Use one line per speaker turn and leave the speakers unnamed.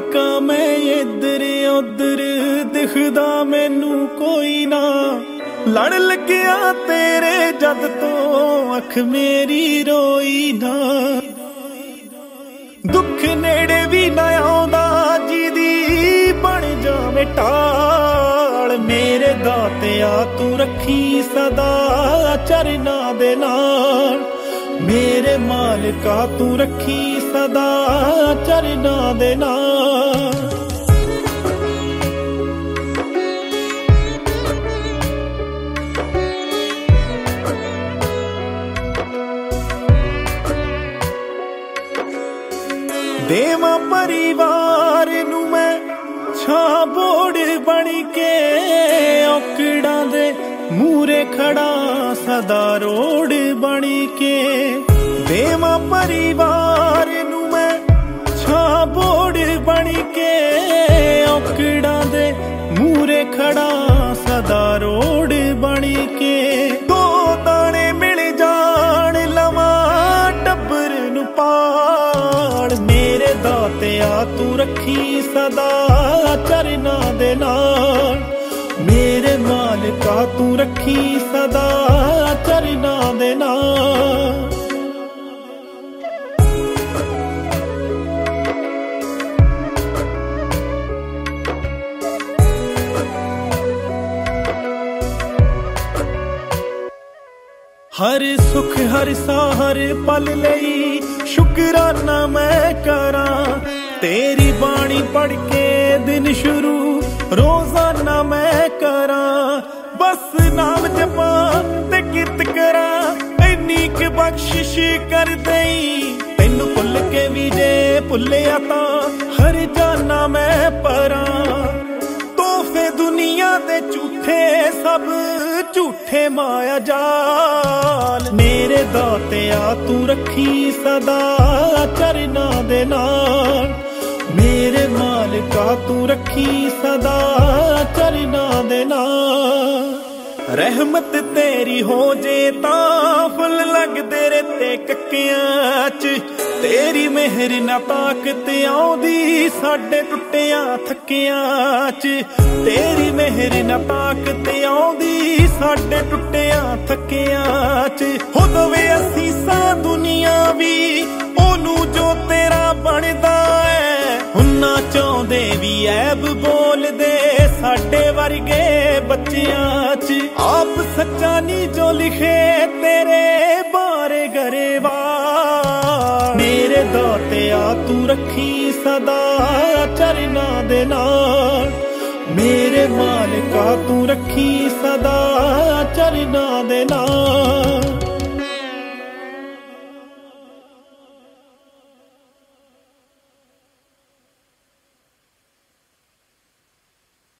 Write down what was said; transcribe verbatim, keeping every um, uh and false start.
ਵੇਖਾਂ मैं इधर उधर दिखदा मैनू कोई ना लड़ लग्या तेरे जद तो अख मेरी रोई ना दुख नेड़े भी ना आउंदा जिदी बन जावे टाल मेरे दातिया तू रखी सदा चरना दे नाल मेरे मालिका तू रखी सदा चरना दे नाल देवा परिवार नू मैं छां बोड़ बन के औकड़ां दे मूरे खड़ा सदा रोड बन के देवा परिवार नू मैं छां बोड़ बन के औकड़ां दे मूरे खड़ा सदा रोड बन के दो दाने मिल जान लवा टब्बर नू पाल मेरे दातिया तू रखी सदा चरना दे नाल मेरे मालिका तू रखी सदा चरना दे नाल हर सुख हर सा हर पल लई शुकराना मैं करा तेरी बाणी पढ़ के दिन शुरू रोजाना मैं करा बस नाम जपा ते किरत करा इन्नी क बख्शिश कर दई तेनू भुल के भी जे भुलिया तां हर जाना मैं परा तोहफे दुनिया दे झूठे सब झूठे माया जाल मेरे दातिया तू रखी सदा चरना दे नाल मेरे मालिका तू रखी सदा चरना दे नाल रहमत तेरी हो जे तां फुल लगदे रेते कक्कियां च तेरी मेहर ना ताकत आउंदी साडे टुੱਟਿਆਂ थक्कियां च तेरी मेहर ना ताकत आउंदी साडे टुੱਟਿਆਂ थक्कियां च हो दवे असीसां दुनिया भी ओनू जो तेरा बनदा है हुन्ना चाहुंदे भी ऐब बोलदे साडे वर्गे बच्चियां च आप सच्चा नी जो लिखे तेरे बारे गरेवाल मेरे दातिया तू रखी सदा चरना दे नाल मेरे मालिका तू रखी सदा चरना दे नाल।